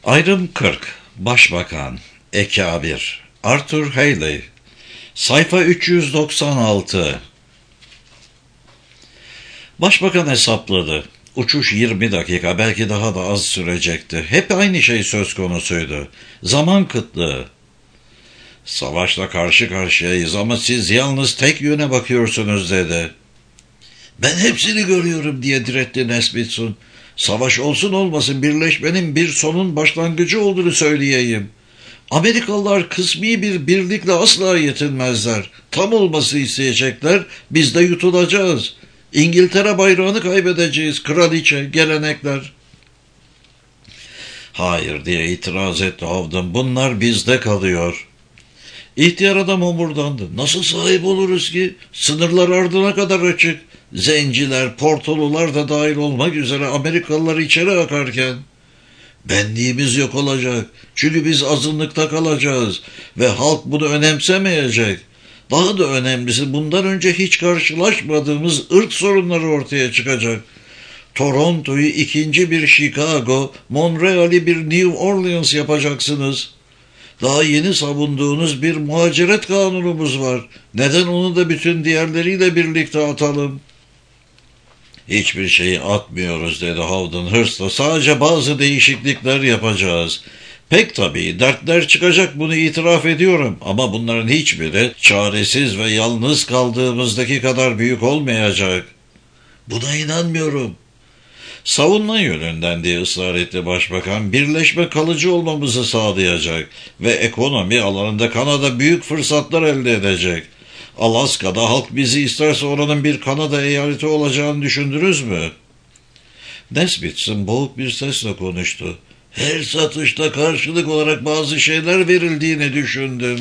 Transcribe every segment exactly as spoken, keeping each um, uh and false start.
Ayrım kırk. Başbakan Ekabir Arthur Haley. Sayfa üç yüz doksan altı. Başbakan hesapladı. Uçuş yirmi dakika, belki daha da az sürecekti. Hep aynı şey söz konusuydu. Zaman kıtlığı. Savaşla karşı karşıyayız ama siz yalnız tek yöne bakıyorsunuz dedi. Ben hepsini görüyorum diye diretti Nesbitson. Savaş olsun olmasın birleşmenin bir sonun başlangıcı olduğunu söyleyeyim. Amerikalılar kısmi bir birlikle asla yetinmezler. Tam olması isteyecekler, biz de yutulacağız. İngiltere bayrağını kaybedeceğiz, kraliçe, gelenekler. Hayır diye itiraz etti Howden, bunlar bizde kalıyor. İhtiyar adam homurdandı. Nasıl sahip oluruz ki? Sınırlar ardına kadar açık. Zenciler, portolular da dahil olmak üzere Amerikalılar içeri akarken. Benliğimiz yok olacak. Çünkü biz azınlıkta kalacağız ve halk bunu önemsemeyecek. Daha da önemlisi bundan önce hiç karşılaşmadığımız ırk sorunları ortaya çıkacak. Toronto'yu ikinci bir Chicago, Montreal'i bir New Orleans yapacaksınız. Daha yeni savunduğunuz bir muhaciret kanunumuz var. Neden onu da bütün diğerleriyle birlikte atalım? Hiçbir şeyi atmıyoruz dedi Howden hırsla. Sadece bazı değişiklikler yapacağız. Pek tabii dertler çıkacak, bunu itiraf ediyorum. Ama bunların hiçbiri çaresiz ve yalnız kaldığımızdaki kadar büyük olmayacak. Buna inanmıyorum. Savunma yönünden diye ısrar etti başbakan. Birleşme kalıcı olmamızı sağlayacak ve ekonomi alanında Kanada büyük fırsatlar elde edecek. Alaska'da halk bizi isterse oranın bir Kanada eyaleti olacağını düşündünüz mü? Nesbitson boğuk bir sesle konuştu. Her satışta karşılık olarak bazı şeyler verildiğini düşündüm.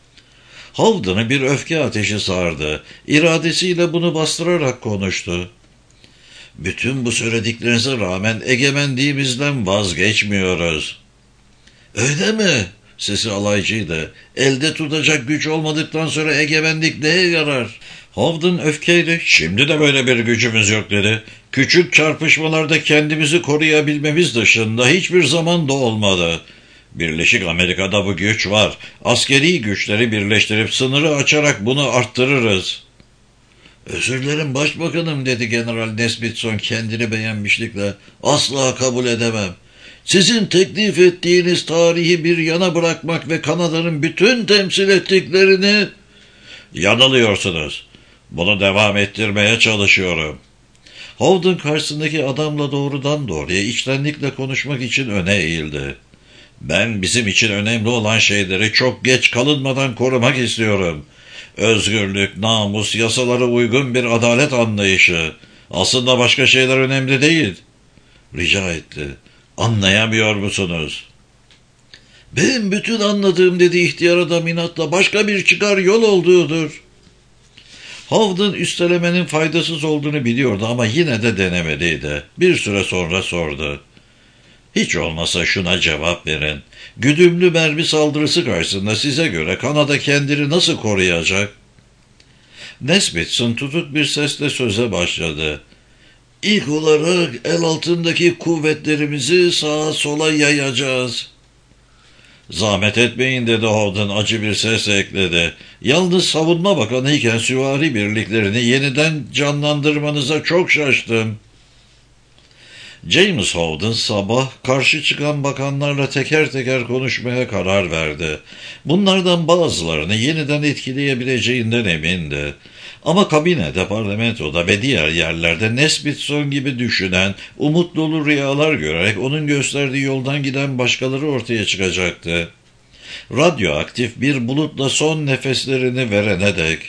Howden'ı bir öfke ateşi sardı. İradesiyle bunu bastırarak konuştu. Bütün bu söylediklerinize rağmen egemenliğimizden vazgeçmiyoruz. Öyle mi? Sesi alaycıydı. Elde tutacak güç olmadıktan sonra egemenlik neye yarar? Howden öfkeyle, şimdi de böyle bir gücümüz yok dedi. Küçük çarpışmalarda kendimizi koruyabilmemiz dışında hiçbir zaman da olmadı. Birleşik Amerika'da bu güç var. Askeri güçleri birleştirip sınırı açarak bunu arttırırız. Özür dilerim başbakanım dedi General Nesbitson kendini beğenmişlikle. Asla kabul edemem. Sizin teklif ettiğiniz tarihi bir yana bırakmak ve Kanada'nın bütün temsil ettiklerini... Yanılıyorsunuz. Bunu devam ettirmeye çalışıyorum. Howden karşısındaki adamla doğrudan doğruya içtenlikle konuşmak için öne eğildi. Ben bizim için önemli olan şeyleri çok geç kalınmadan korumak istiyorum. Özgürlük, namus, yasalara uygun bir adalet anlayışı. Aslında başka şeyler önemli değil. Rica etti. Anlayamıyor musunuz? Benim bütün anladığım dedi ihtiyar adam inatla, başka bir çıkar yol olduğudur. Howden üstelemenin faydasız olduğunu biliyordu ama yine de denemediydi. Bir süre sonra sordu. Hiç olmasa şuna cevap verin. Güdümlü mermi saldırısı karşısında size göre Kanada kendini nasıl koruyacak? Nesbitson tutuk bir sesle söze başladı. İlk olarak el altındaki kuvvetlerimizi sağa sola yayacağız. Zahmet etmeyin dedi Howden acı bir sesle ekledi. Yalnız savunma bakanı iken süvari birliklerini yeniden canlandırmanıza çok şaştım. James Howden sabah karşı çıkan bakanlarla teker teker konuşmaya karar verdi. Bunlardan bazılarını yeniden etkileyebileceğinden emindi. Ama kabinede, parlamentoda ve diğer yerlerde Nesbitson gibi düşünen, umut dolu rüyalar görerek onun gösterdiği yoldan giden başkaları ortaya çıkacaktı. Radyoaktif bir bulutla son nefeslerini verene dek.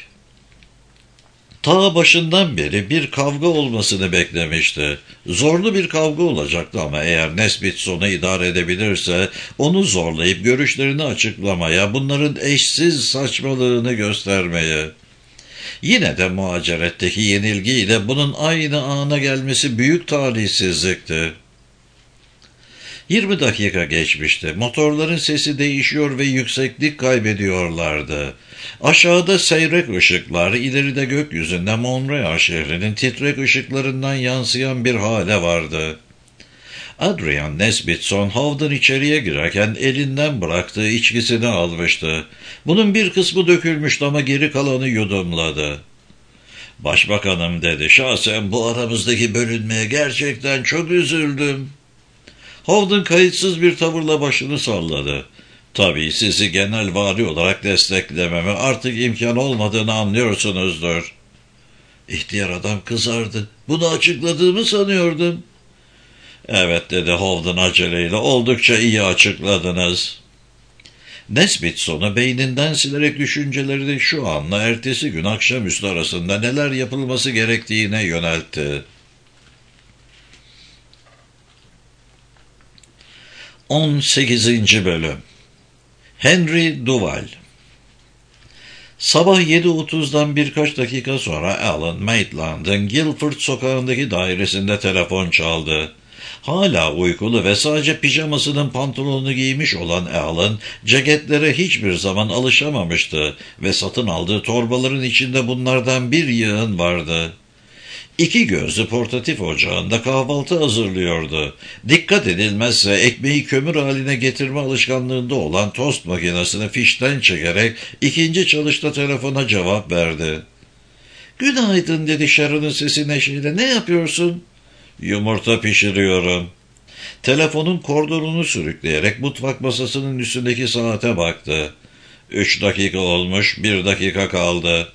Ta başından beri bir kavga olmasını beklemişti. Zorlu bir kavga olacaktı ama eğer Nesbitson'u idare edebilirse onu zorlayıp görüşlerini açıklamaya, bunların eşsiz saçmalığını göstermeye. Yine de muhaceretteki yenilgiyle bunun aynı ana gelmesi büyük talihsizlikti. Yirmi dakika geçmişti. Motorların sesi değişiyor ve yükseklik kaybediyorlardı. Aşağıda seyrek ışıklar, ileride gökyüzünde Montreal şehrinin titrek ışıklarından yansıyan bir hale vardı. Adrian Nesbitson, Howden içeriye girerken elinden bıraktığı içkisini almıştı. Bunun bir kısmı dökülmüştü ama geri kalanı yudumladı. "Başbakanım," dedi, "şahsen bu aramızdaki bölünmeye gerçekten çok üzüldüm." Howden kayıtsız bir tavırla başını salladı. "Tabii sizi genel vali olarak desteklememe artık imkan olmadığını anlıyorsunuzdur." İhtiyar adam kızardı. "Bunu açıkladığımı sanıyordum." "Evet," dedi Howden aceleyle, "oldukça iyi açıkladınız." Nesbitson'u beyninden silerek düşünceleri şu anla ertesi gün akşamüstü arasında neler yapılması gerektiğine yöneltti. on sekizinci Bölüm Henry Duval. Sabah yedi otuzdan birkaç dakika sonra Alan Maitland'ın Guilford sokağındaki dairesinde telefon çaldı. Hala uykulu ve sadece pijamasının pantolonunu giymiş olan Alan, ceketlere hiçbir zaman alışamamıştı ve satın aldığı torbaların içinde bunlardan bir yığın vardı. İki gözlü portatif ocağında kahvaltı hazırlıyordu. Dikkat edilmezse ekmeği kömür haline getirme alışkanlığında olan tost makinesini fişten çekerek ikinci çalışta telefona cevap verdi. "Günaydın," dedi Sharon'ın sesi neşeyle. "Ne yapıyorsun?" "Yumurta pişiriyorum." Telefonun kordonunu sürükleyerek mutfak masasının üstündeki saate baktı. Üç dakika olmuş, bir dakika kaldı.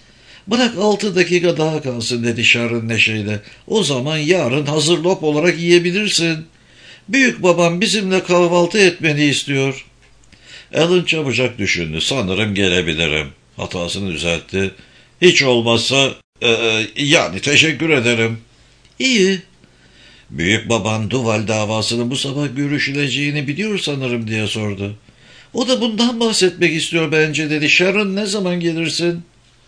"Bırak altı dakika daha kalsın," dedi Sharon neşeyle. "O zaman yarın hazır lop olarak yiyebilirsin. Büyük babam bizimle kahvaltı etmeni istiyor." Alan çabucak düşündü. "Sanırım gelebilirim." Hatasını düzeltti. "Hiç olmazsa e, yani teşekkür ederim." "İyi." "Büyük baban Duval davasının bu sabah görüşüleceğini biliyor sanırım," diye sordu. "O da bundan bahsetmek istiyor bence," dedi. "Sharon, ne zaman gelirsin?"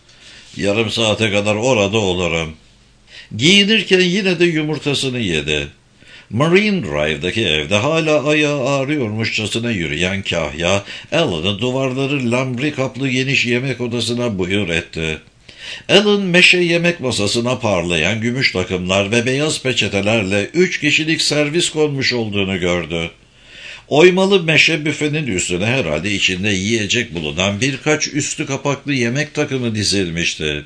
"Yarım saate kadar orada olurum." Giyinirken yine de yumurtasını yedi. Marine Drive'daki evde hala ayağı ağrıyormuşçasına yürüyen Kahya, Alan'ı duvarları lambri kaplı geniş yemek odasına buyur etti. Alan meşe yemek masasına parlayan gümüş takımlar ve beyaz peçetelerle üç kişilik servis konmuş olduğunu gördü. Oymalı meşe büfenin üstüne herhalde içinde yiyecek bulunan birkaç üstü kapaklı yemek takımı dizilmişti.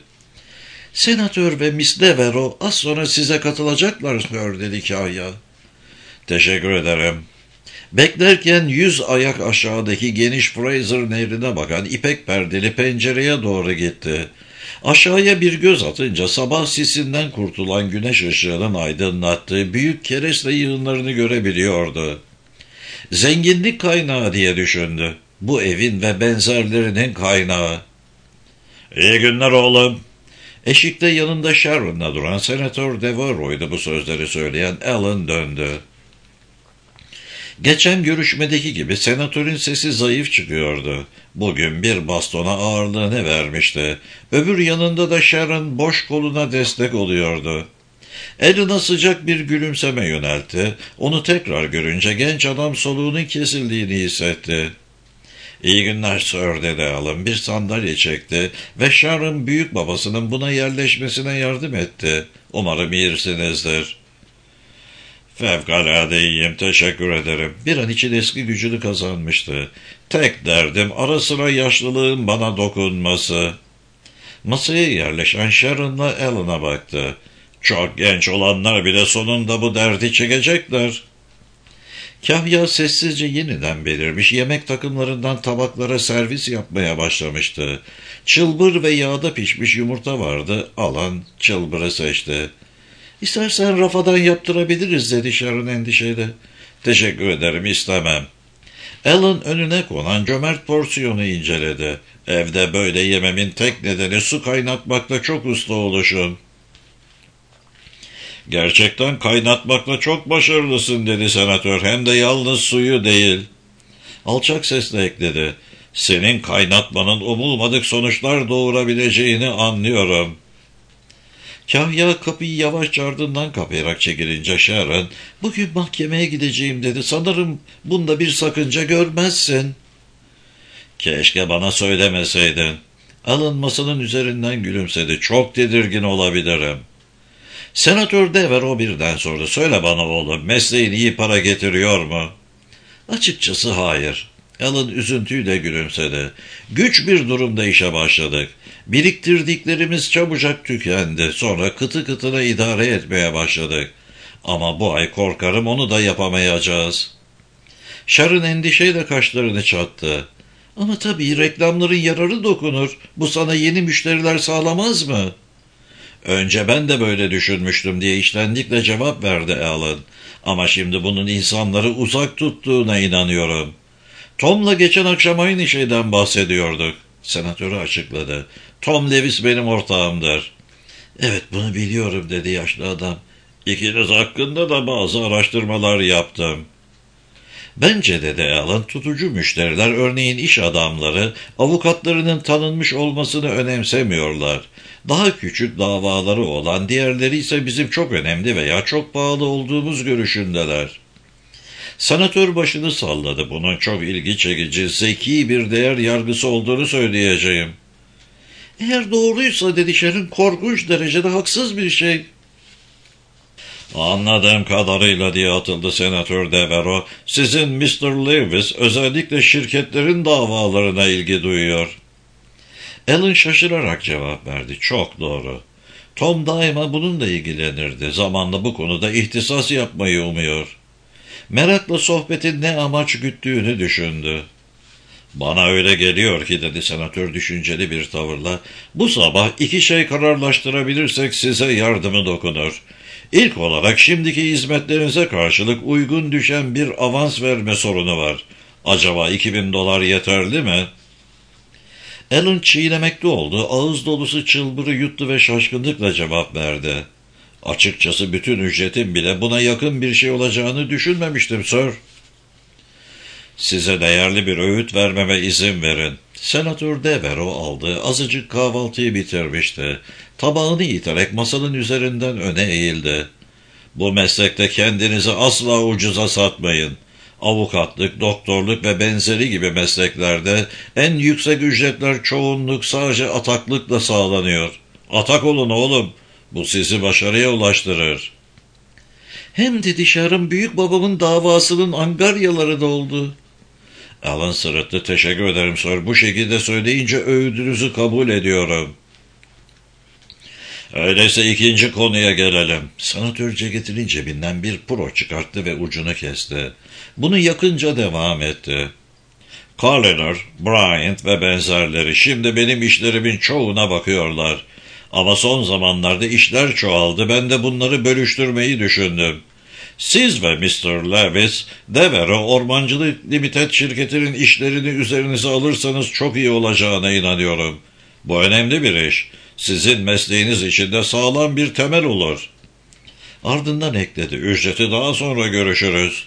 "Senatör ve Miss Devereux az sonra size katılacaklar," dedi Kahya. "Teşekkür ederim." Beklerken yüz ayak aşağıdaki geniş Fraser nehrine bakan ipek perdeli pencereye doğru gitti. Aşağıya bir göz atınca sabah sisinden kurtulan güneş ışığının aydınlattığı büyük kereste yığınlarını görebiliyordu. Zenginlik kaynağı diye düşündü. Bu evin ve benzerlerinin kaynağı. "İyi günler oğlum." Eşikte yanında Sharon'la duran Senatör Devereux'du bu sözleri söyleyen. Alan döndü. Geçen görüşmedeki gibi senatörün sesi zayıf çıkıyordu. Bugün bir bastona ağırlığını vermişti. Öbür yanında da Sharon boş koluna destek oluyordu. Alan'a sıcak bir gülümseme yöneltti. Onu tekrar görünce genç adam soluğunun kesildiğini hissetti. "İyi günler Sir," dedi Alan. Bir sandalye çekti ve Sharon büyük babasının buna yerleşmesine yardım etti. "Umarım iyisinizdir." "Fevkalade iyiyim, teşekkür ederim." Bir an için eski gücünü kazanmıştı. "Tek derdim ara sıra yaşlılığın bana dokunması." Masaya yerleşen Sharon'la Alan'a baktı. "Çok genç olanlar bile sonunda bu derdi çekecekler." Kahya sessizce yeniden belirmiş, yemek takımlarından tabaklara servis yapmaya başlamıştı. Çılbır ve yağda pişmiş yumurta vardı. Alan çılbırı seçti. "İstersen rafadan yaptırabiliriz," dedi Sharon endişeyle. "Teşekkür ederim, istemem." Alan önüne konan cömert porsiyonu inceledi. "Evde böyle yememin tek nedeni su kaynatmakta çok usta oluşum." "Gerçekten kaynatmakla çok başarılısın," dedi senatör. "Hem de yalnız suyu değil." Alçak sesle ekledi. "Senin kaynatmanın umulmadık sonuçlar doğurabileceğini anlıyorum." Kahya kapıyı yavaşça ardından kapayarak çekilince Sharon, "Bugün mahkemeye gideceğim," dedi. "Sanırım bunda bir sakınca görmezsin." "Keşke bana söylemeseydin." Alan masanın üzerinden gülümsedi. "Çok tedirgin olabilirim." Senatör Devereaux birden sordu. Söyle bana oğlum, mesleğin iyi para getiriyor mu? Açıkçası hayır. Alan üzüntüyle gülümsedi. Güç bir durumda işe başladık. Biriktirdiklerimiz çabucak tükendi. Sonra kıtı kıtına idare etmeye başladık. Ama bu ay korkarım onu da yapamayacağız. Sharon endişeyle kaşlarını çattı. Ama tabii reklamların yararı dokunur. Bu sana yeni müşteriler sağlamaz mı? Önce ben de böyle düşünmüştüm diye içtenlikle cevap verdi Alan. Ama şimdi bunun insanları uzak tuttuğuna inanıyorum. Tom'la geçen akşam aynı şeyden bahsediyorduk. Senatörü açıkladı. Tom Lewis benim ortağımdır. Evet, bunu biliyorum dedi yaşlı adam. İkiniz hakkında da bazı araştırmalar yaptım. Bence dedi Alan, tutucu müşteriler, örneğin iş adamları, avukatlarının tanınmış olmasını önemsemiyorlar. Daha küçük davaları olan, diğerleri ise bizim çok önemli veya çok pahalı olduğumuz görüşündeler. Senatör başını salladı. Bunun çok ilgi çekici, zeki bir değer yargısı olduğunu söyleyeceğim. Eğer doğruysa dedi Sharon, korkunç derecede haksız bir şey. Anladığım kadarıyla diye atıldı Senatör Devereaux, sizin mister Lewis özellikle şirketlerin davalarına ilgi duyuyor. Alan şaşırarak cevap verdi. Çok doğru. Tom daima bununla ilgilenirdi. Zamanla bu konuda ihtisas yapmayı umuyor. Merakla sohbetin ne amaç güttüğünü düşündü. Bana öyle geliyor ki dedi senatör düşünceli bir tavırla, bu sabah iki şey kararlaştırabilirsek size yardımı dokunur. İlk olarak şimdiki hizmetlerinize karşılık uygun düşen bir avans verme sorunu var. Acaba iki bin dolar yeterli mi? Alan çiğnemekte oldu, ağız dolusu çılbırı yuttu ve şaşkınlıkla cevap verdi. Açıkçası bütün ücretin bile buna yakın bir şey olacağını düşünmemiştim, sir. Size değerli bir öğüt vermeme izin verin. Senatör Devereaux aldı, azıcık kahvaltıyı bitirmişti. Tabağını iterek masanın üzerinden öne eğildi. Bu meslekte kendinizi asla ucuza satmayın. Avukatlık, doktorluk ve benzeri gibi mesleklerde en yüksek ücretler çoğunluk sadece ataklıkla sağlanıyor. Atak olun oğlum, bu sizi başarıya ulaştırır. Hem de dışarım büyük babamın davasının angaryaları da oldu. Alan sırıttı. Teşekkür ederim sir. Bu şekilde söyleyince öğüdünüzü kabul ediyorum. Öyleyse ikinci konuya gelelim. Senatör ceketinin cebinden bir puro çıkarttı ve ucunu kesti. Bunu yakınca devam etti. Colliner, Bryant ve benzerleri şimdi benim işlerimin çoğuna bakıyorlar. Ama son zamanlarda işler çoğaldı. Ben de bunları bölüştürmeyi düşündüm. Siz ve mister Lewis, Devereaux Ormancılık Limited şirketinin işlerini üzerinize alırsanız çok iyi olacağına inanıyorum. Bu önemli bir iş. Sizin mesleğiniz için de sağlam bir temel olur. Ardından ekledi. Ücreti daha sonra görüşürüz.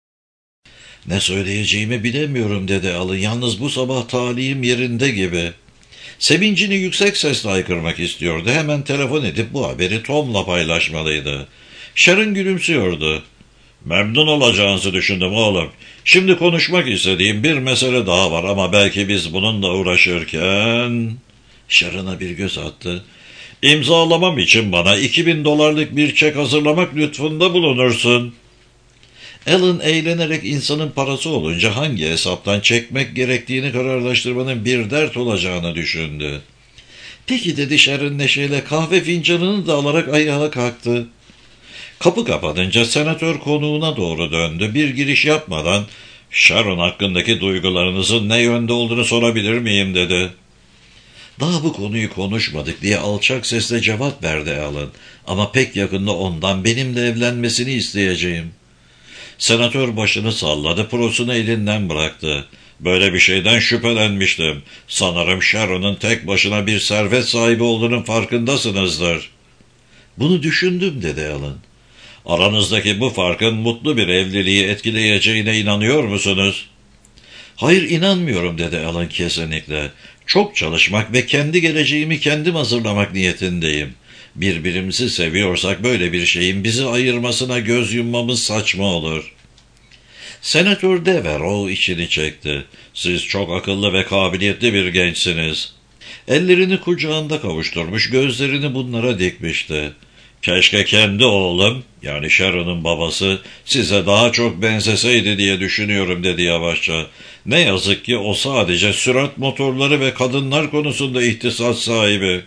Ne söyleyeceğimi bilemiyorum dedi Alan. Yalnız bu sabah talihim yerinde gibi. Sevincini yüksek sesle haykırmak istiyordu. Hemen telefon edip bu haberi Tom'la paylaşmalıydı. Sharon gülümsüyordu. Memnun olacağınızı düşündüm oğlum. Şimdi konuşmak istediğim bir mesele daha var ama belki biz bununla uğraşırken... Sharon'a bir göz attı. İmzalamam için bana iki bin dolarlık bir çek hazırlamak lütfunda bulunursun. Alan eğlenerek insanın parası olunca hangi hesaptan çekmek gerektiğini kararlaştırmanın bir dert olacağını düşündü. Peki dedi Sharon neşeyle, kahve fincanını da alarak ayağa kalktı. Kapı kapanınca senatör konuğuna doğru döndü. Bir giriş yapmadan Sharon hakkındaki duygularınızın ne yönde olduğunu sorabilir miyim dedi. Daha bu konuyu konuşmadık diye alçak sesle cevap verdi Alan. Ama pek yakında ondan benimle evlenmesini isteyeceğim. Senatör başını salladı, prosunu elinden bıraktı. Böyle bir şeyden şüphelenmiştim. Sanırım Sharon'un tek başına bir servet sahibi olduğunun farkındasınızdır. Bunu düşündüm dedi Alan. Aranızdaki bu farkın mutlu bir evliliği etkileyeceğine inanıyor musunuz? Hayır, inanmıyorum dedi Alan kesinlikle. Çok çalışmak ve kendi geleceğimi kendim hazırlamak niyetindeyim. Birbirimizi seviyorsak böyle bir şeyin bizi ayırmasına göz yummamız saçma olur. Senatör Devereaux içini çekti. Siz çok akıllı ve kabiliyetli bir gençsiniz. Ellerini kucağında kavuşturmuş, gözlerini bunlara dikmişti. Keşke kendi oğlum, yani Sharon'un babası, size daha çok benzeseydi diye düşünüyorum dedi yavaşça. Ne yazık ki o sadece sürat motorları ve kadınlar konusunda ihtisas sahibi.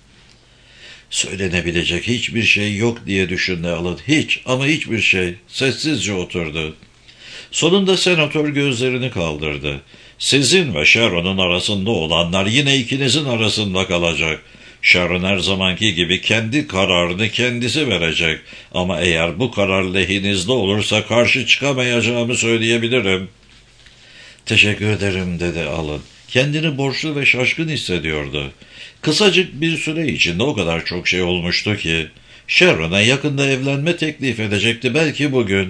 Söylenebilecek hiçbir şey yok diye düşündü Alan. Hiç ama hiçbir şey. Sessizce oturdu. Sonunda senatör gözlerini kaldırdı. Sizin ve Sharon'un arasında olanlar yine ikinizin arasında kalacak. Sharon her zamanki gibi kendi kararını kendisi verecek. Ama eğer bu karar lehinizde olursa karşı çıkamayacağımı söyleyebilirim. Teşekkür ederim dedi Alan. Kendini borçlu ve şaşkın hissediyordu. Kısacık bir süre içinde o kadar çok şey olmuştu ki. Sharon'a yakında evlenme teklif edecekti, belki bugün.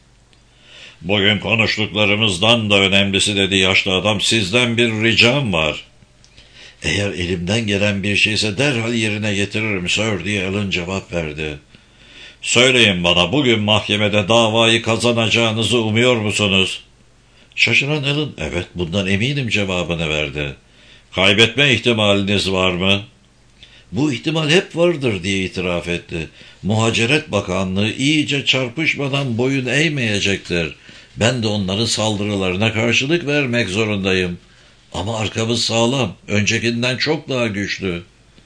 Bugün konuştuklarımızdan da önemlisi dedi yaşlı adam, sizden bir ricam var. Eğer elimden gelen bir şeyse derhal yerine getiririm sir diye Alan cevap verdi. Söyleyin bana, bugün mahkemede davayı kazanacağınızı umuyor musunuz? Şaşıran Alan, evet bundan eminim cevabını verdi. Kaybetme ihtimaliniz var mı? Bu ihtimal hep vardır diye itiraf etti. Muhaceret Bakanlığı iyice çarpışmadan boyun eğmeyecektir. Ben de onların saldırılarına karşılık vermek zorundayım. Ama arkamız sağlam, öncekinden çok daha güçlü.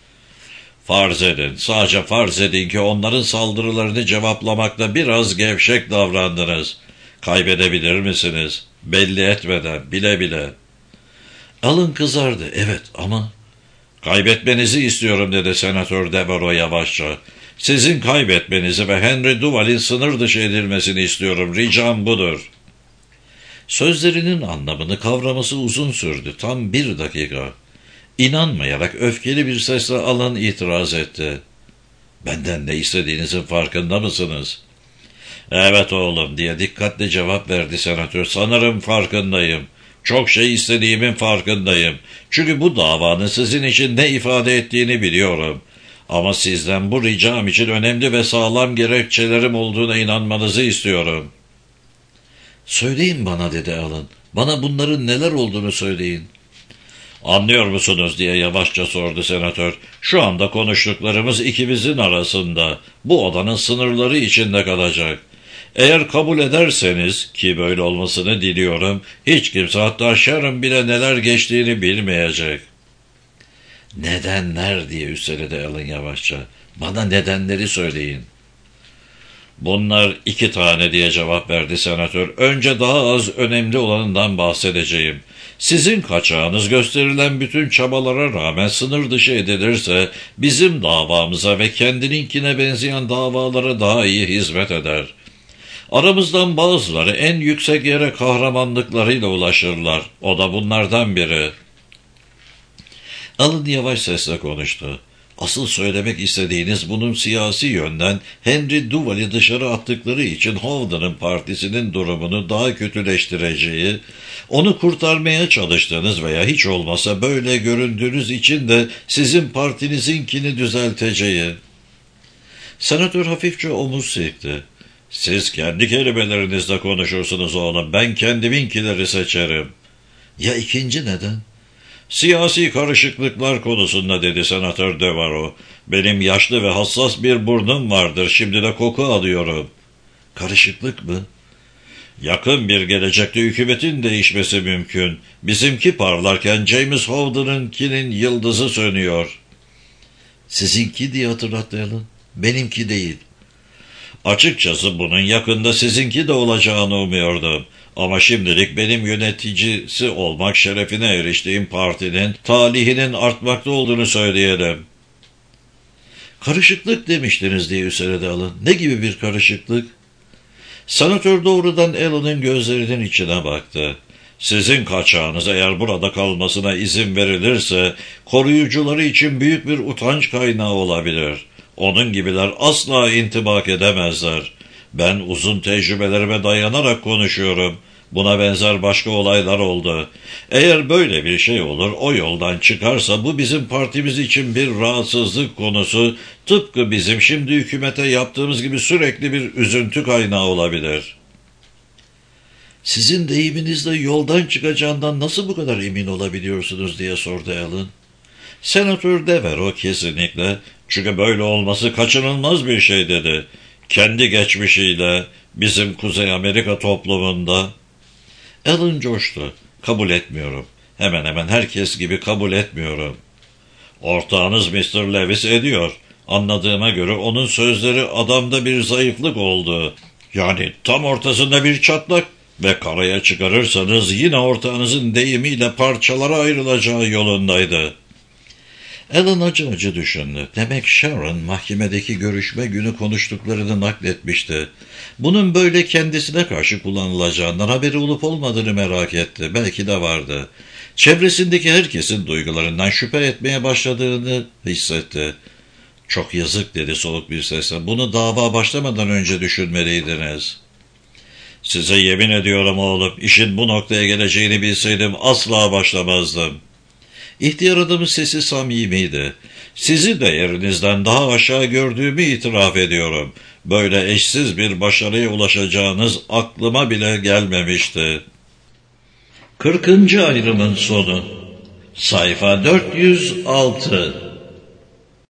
Farz edin, sadece farz edin ki onların saldırılarını cevaplamakta biraz gevşek davrandınız. Kaybedebilir misiniz? Belli etmeden, bile bile. Alan kızardı, evet ama... Kaybetmenizi istiyorum dedi Senatör Devereaux yavaşça. Sizin kaybetmenizi ve Henry Duval'in sınır dışı edilmesini istiyorum. Ricam budur. Sözlerinin anlamını kavraması uzun sürdü. Tam bir dakika. İnanmayarak öfkeli bir sesle Alan itiraz etti. Benden ne istediğinizin farkında mısınız? Evet oğlum diye dikkatle cevap verdi senatör. Sanırım farkındayım. Çok şey istediğimin farkındayım. Çünkü bu davanın sizin için ne ifade ettiğini biliyorum. Ama sizden bu ricam için önemli ve sağlam gerekçelerim olduğuna inanmanızı istiyorum. Söyleyin bana dedi Alan. Bana bunların neler olduğunu söyleyin. Anlıyor musunuz diye yavaşça sordu senatör. Şu anda konuştuklarımız ikimizin arasında. Bu odanın sınırları içinde kalacak. Eğer kabul ederseniz, ki böyle olmasını diliyorum, hiç kimse, hatta Sharon bile neler geçtiğini bilmeyecek. Nedenler diye üsteledi Alan yavaşça. Bana nedenleri söyleyin. Bunlar iki tane diye cevap verdi senatör. Önce daha az önemli olanından bahsedeceğim. Sizin kaçağınız gösterilen bütün çabalara rağmen sınır dışı edilirse bizim davamıza ve kendininkine benzeyen davalara daha iyi hizmet eder. Aramızdan bazıları en yüksek yere kahramanlıklarıyla ulaşırlar. O da bunlardan biri. Alan yavaş sesle konuştu. Asıl söylemek istediğiniz bunun siyasi yönden Henry Duval'i dışarı attıkları için Howden'ın partisinin durumunu daha kötüleştireceği, onu kurtarmaya çalıştığınız veya hiç olmasa böyle göründüğünüz için de sizin partinizinkini düzelteceği. Senatör hafifçe omuz silkti. Siz kendi kelimelerinizle konuşursunuz oğlum. Ben kendiminkileri seçerim. Ya ikinci neden? Siyasi karışıklıklar konusunda dedi Senatör Devereaux. Benim yaşlı ve hassas bir burnum vardır. Şimdi de koku alıyorum. Karışıklık mı? Yakın bir gelecekte hükümetin değişmesi mümkün. Bizimki parlarken James Howden'ınkinin yıldızı sönüyor. Sizinki diye hatırlatmayalım. Benimki değil. Açıkçası bunun yakında sizinki de olacağını umuyordum. Ama şimdilik benim yöneticisi olmak şerefine eriştiğim partinin talihinin artmakta olduğunu söyleyelim. Karışıklık demiştiniz diye üsteledi Alan. Ne gibi bir karışıklık? Senatör doğrudan Alan'ın gözlerinin içine baktı. Sizin kaçağınız eğer burada kalmasına izin verilirse koruyucuları için büyük bir utanç kaynağı olabilir. Onun gibiler asla intibak edemezler. Ben uzun tecrübelerime dayanarak konuşuyorum. Buna benzer başka olaylar oldu. Eğer böyle bir şey olur, o yoldan çıkarsa bu bizim partimiz için bir rahatsızlık konusu, tıpkı bizim şimdi hükümete yaptığımız gibi sürekli bir üzüntü kaynağı olabilir. Sizin deyiminizle yoldan çıkacağından nasıl bu kadar emin olabiliyorsunuz diye sordu Alan. Senatör Devereaux kesinlikle Çünkü böyle olması kaçınılmaz bir şey dedi. Kendi geçmişiyle bizim Kuzey Amerika toplumunda. Alan coştu. Kabul etmiyorum. Hemen hemen herkes gibi kabul etmiyorum. Ortağınız mister Lewis ediyor. Anladığıma göre onun sözleri adamda bir zayıflık oldu. Yani tam ortasında bir çatlak ve karaya çıkarırsanız yine ortağınızın deyimiyle parçalara ayrılacağı yolundaydı. Alan acı acı düşündü. Demek Sharon mahkemedeki görüşme günü konuştuklarını nakletmişti. Bunun böyle kendisine karşı kullanılacağından haberi olup olmadığını merak etti. Belki de vardı. Çevresindeki herkesin duygularından şüphe etmeye başladığını hissetti. Çok yazık dedi soluk bir sesle. Bunu dava başlamadan önce düşünmeliydiniz. Size yemin ediyorum oğlum, işin bu noktaya geleceğini bilseydim asla başlamazdım. İhtiyar adamın sesi samimiydi. Sizi de yerinizden daha aşağı gördüğümü itiraf ediyorum. Böyle eşsiz bir başarıya ulaşacağınız aklıma bile gelmemişti. Kırkıncı ayrımın sonu. Sayfa dört yüz altı.